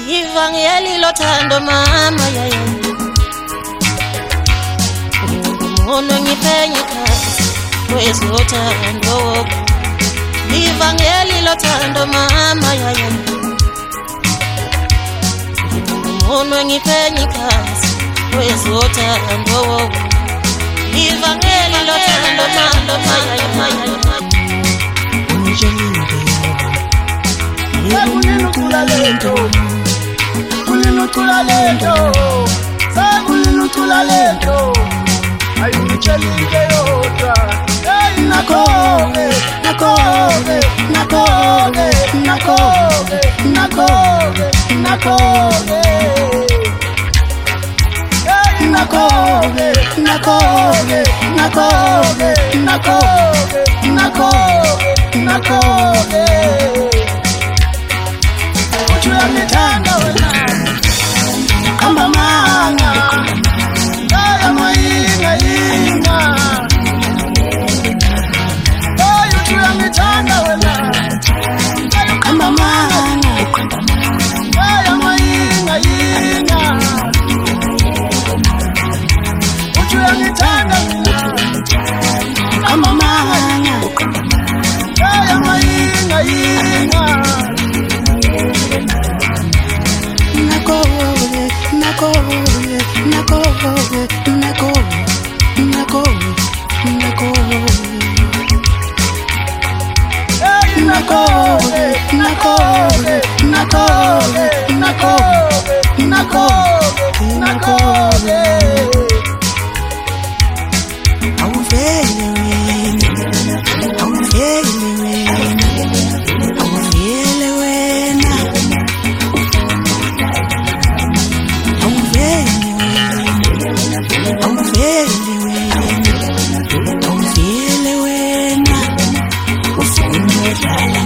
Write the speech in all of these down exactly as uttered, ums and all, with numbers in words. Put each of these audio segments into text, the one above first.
Ivangeli lothando mama yaya Ngono ngiphenyeka kwezothando Ivangeli lothando mama yaya Ngono ngiphenyeka kwezothando Ivangeli lothando mama yaya Kulino lento Kulino lento Kulino lento Ayunichelike yotra Hey nakoge Nakoge Nakoge Nakoge Nakoge Nakoge Hey nakoge Nakoge Nakoge Nakoge Nakoge Nakoge Uchuya mitanda wena Kamba manga Kaya mainga inga Kaya uchuya mitanda wena Kamba manga Kaya mainga inga Uchuya mitanda wena Kamba manga Kaya mainga inga Nakoge, nakoge, nakoge, nakoge, nakoge, nakoge. Nakoge, nakoge, nakoge, nakoge, nakoge, nakoge. I'm feeling, I'm feeling, I'm feeling. I'm feeling, I'm feeling,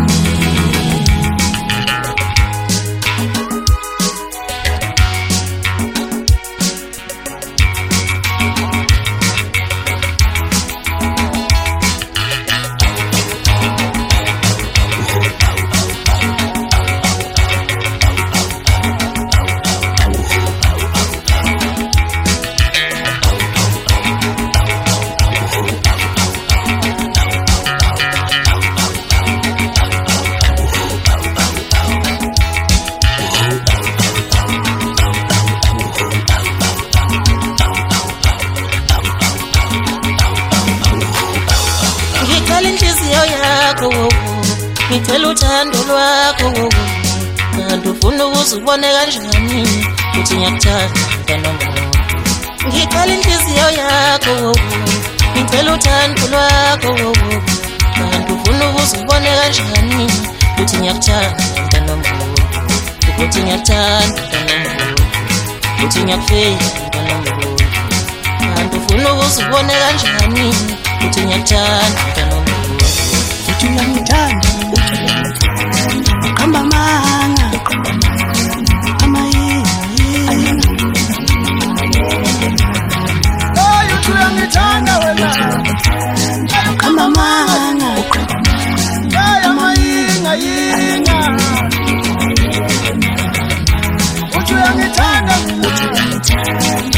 Ngicela uthando lwakho kanti ufuna ukuzibone kanjani uthi ngiyakuthanda noma Ngicela inhliziyo yakho ngicela uthando lwakho kanti ufuna ukuzibone kanjani uthi ngiyakuthanda noma uthi ngiyakuthanda noma uthi ngiyakufeyila noma kanti ufuna ukuzibone kanjani uthi ngiyakuthanda noma Uchuya mitanda Kamba manga Kama hii Oh, uchuya mitanda wena Kamba manga Kama inga inga Uchuya mitanda